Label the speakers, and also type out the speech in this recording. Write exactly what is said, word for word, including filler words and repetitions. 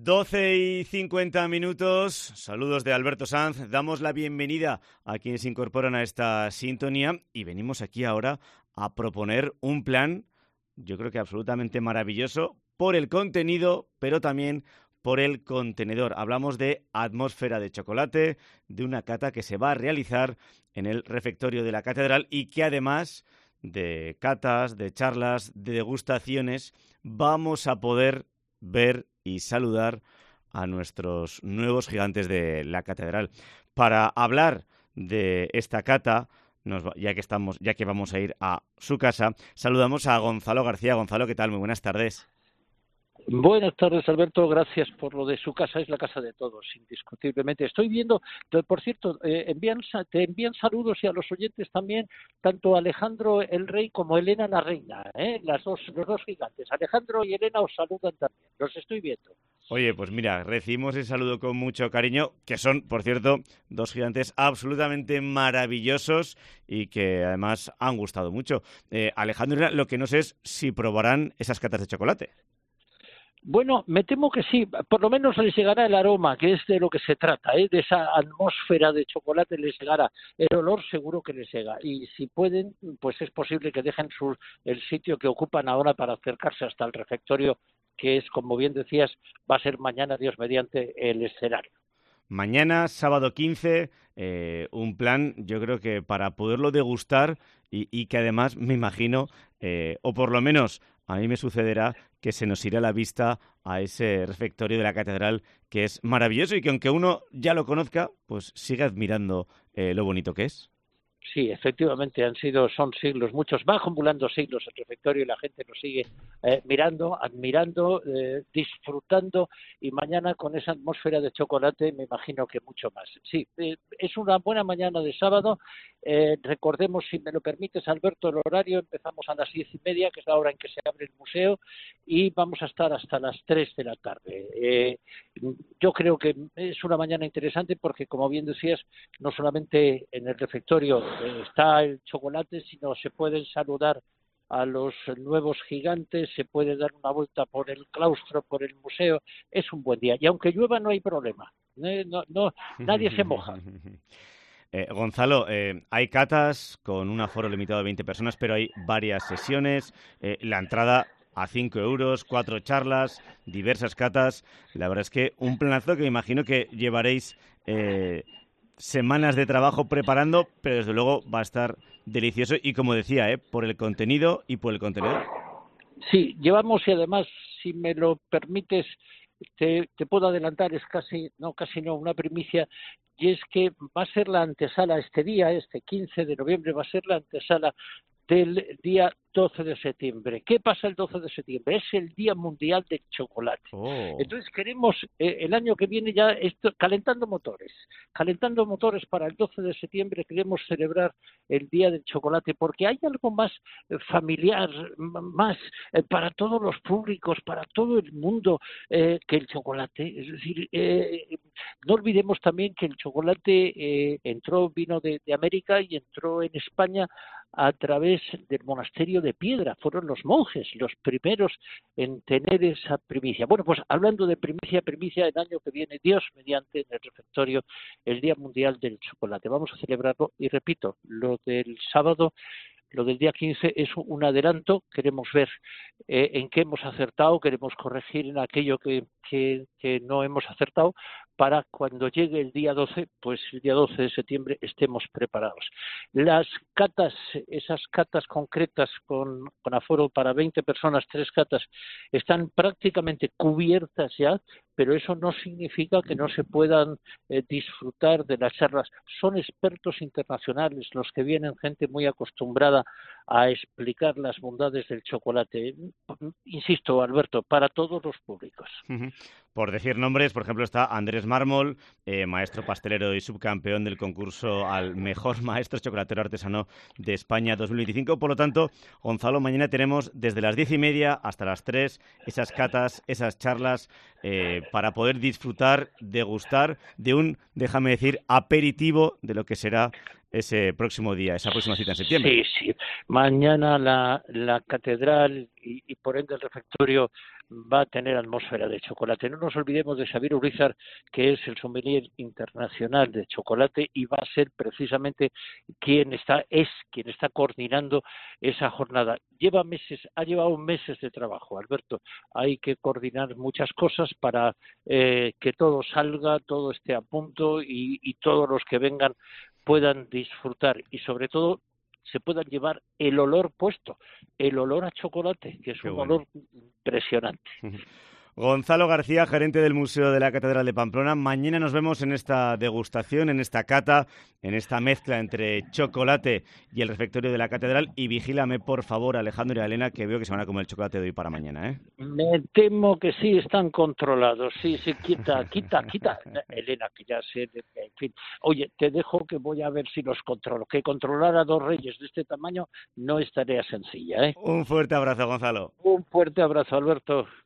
Speaker 1: doce y cincuenta minutos, saludos de Alberto Sanz, damos la bienvenida a quienes se incorporan a esta sintonía y venimos aquí ahora a proponer un plan, yo creo que absolutamente maravilloso, por el contenido, pero también por el contenedor. Hablamos de Atmósfera de Chocolate, de una cata que se va a realizar en el refectorio de la Catedral y que además de catas, de charlas, de degustaciones, vamos a poder ver y saludar a nuestros nuevos gigantes de la Catedral. Para hablar de esta cata, nos va, ya que estamos, ya que vamos a ir a su casa, saludamos a Gonzalo García. Gonzalo, ¿qué tal? Muy buenas tardes.
Speaker 2: Buenas tardes, Alberto. Gracias por lo de su casa. Es la casa de todos, indiscutiblemente. Estoy viendo, por cierto, eh, envían, te envían saludos y a los oyentes también, tanto Alejandro el Rey como Elena la Reina, ¿eh? Las dos, los dos gigantes. Alejandro y Elena os saludan también. Los estoy viendo.
Speaker 1: Oye, pues mira, recibimos el saludo con mucho cariño, que son, por cierto, dos gigantes absolutamente maravillosos y que además han gustado mucho. Eh, Alejandro, lo que no sé es si probarán esas catas de chocolate.
Speaker 2: Bueno, me temo que sí, por lo menos les llegará el aroma, que es de lo que se trata, ¿eh? De esa atmósfera de chocolate les llegará, el olor seguro que les llega, y si pueden, pues es posible que dejen su, el sitio que ocupan ahora para acercarse hasta el refectorio, que es, como bien decías, va a ser mañana, Dios mediante, el escenario.
Speaker 1: Mañana, sábado quince, eh, un plan, yo creo que para poderlo degustar y, y que además me imagino, eh, o por lo menos a mí me sucederá, que se nos irá la vista a ese refectorio de la Catedral, que es maravilloso y que aunque uno ya lo conozca, pues sigue admirando eh, lo bonito que es.
Speaker 2: Sí, efectivamente, han sido, son siglos, muchos, va acumulando siglos el refectorio y la gente lo sigue eh, mirando, admirando, eh, disfrutando, y mañana con esa atmósfera de chocolate me imagino que mucho más. Sí, eh, es una buena mañana de sábado. Eh, recordemos, si me lo permites, Alberto, el horario: empezamos a las diez y media, que es la hora en que se abre el museo, y vamos a estar hasta las tres de la tarde. Eh, yo creo que es una mañana interesante porque, como bien decías, no solamente en el refectorio está el chocolate, sino se pueden saludar a los nuevos gigantes, se puede dar una vuelta por el claustro, por el museo. Es un buen día, y aunque llueva no hay problema, no, no, no nadie se moja.
Speaker 1: Eh, Gonzalo, eh, hay catas con un aforo limitado de veinte personas, pero hay varias sesiones, eh, la entrada a cinco euros, cuatro charlas, diversas catas. La verdad es que un planazo que me imagino que llevaréis eh, semanas de trabajo preparando, pero desde luego va a estar delicioso y, como decía, eh, por el contenido y por el contenedor.
Speaker 2: Sí, llevamos, y además, si me lo permites, te, te puedo adelantar, es casi, no, casi no, una primicia, y es que va a ser la antesala este día, este quince de noviembre, va a ser la antesala del día doce de septiembre. ¿Qué pasa el doce de septiembre? Es el Día Mundial del Chocolate.
Speaker 1: Oh.
Speaker 2: Entonces queremos, eh, el año que viene ya, esto, calentando motores, calentando motores para el doce de septiembre, queremos celebrar el Día del Chocolate, porque hay algo más eh, familiar, más eh, para todos los públicos, para todo el mundo, eh, que el chocolate. Es decir, eh, no olvidemos también que el chocolate eh, entró, vino de, de América y entró en España a través del monasterio de Piedra. Fueron los monjes los primeros en tener esa primicia. Bueno, pues hablando de primicia, primicia, el año que viene, Dios mediante, en el refectorio, el Día Mundial del Chocolate. Vamos a celebrarlo, y repito, lo del sábado, lo del día quince es un adelanto. Queremos ver eh, en qué hemos acertado, queremos corregir en aquello que, que, que no hemos acertado, para cuando llegue el día doce, pues el día doce de septiembre estemos preparados. Las catas, esas catas concretas con, con aforo para veinte personas, tres catas, están prácticamente cubiertas ya, pero eso no significa que no se puedan eh, disfrutar de las charlas. Son expertos internacionales los que vienen, gente muy acostumbrada a explicar las bondades del chocolate. Insisto, Alberto, para todos los públicos.
Speaker 1: Uh-huh. Por decir nombres, por ejemplo, está Andrés Mármol, eh, maestro pastelero y subcampeón del concurso al mejor maestro chocolatero artesano de España dos mil veinticinco. Por lo tanto, Gonzalo, mañana tenemos desde las diez y media hasta las tres esas catas, esas charlas, eh, para poder disfrutar, degustar de un, déjame decir, aperitivo de lo que será ese próximo día, esa próxima cita en septiembre.
Speaker 2: Sí, sí. Mañana la, la catedral y, y por ende el refectorio va a tener atmósfera de chocolate. No nos olvidemos de Xavier Urizar, que es el sommelier internacional de chocolate y va a ser precisamente quien está, es quien está coordinando esa jornada. Lleva meses, ha llevado meses de trabajo, Alberto. Hay que coordinar muchas cosas para eh, que todo salga, todo esté a punto y, y todos los que vengan puedan disfrutar y sobre todo se puedan llevar el olor puesto, el olor a chocolate, que es Qué un bueno. olor impresionante.
Speaker 1: Gonzalo García, gerente del Museo de la Catedral de Pamplona. Mañana nos vemos en esta degustación, en esta cata, en esta mezcla entre chocolate y el refectorio de la Catedral. Y vigílame, por favor, Alejandro y Elena, que veo que se van a comer el chocolate de hoy para mañana, ¿eh?
Speaker 2: Me temo que sí, están controlados. Sí, sí, quita, quita, quita. Elena, que ya sé, en fin. Oye, te dejo que voy a ver si los controlo. Que controlar a dos reyes de este tamaño no es tarea sencilla, ¿eh?
Speaker 1: Un fuerte abrazo, Gonzalo.
Speaker 2: Un fuerte abrazo, Alberto.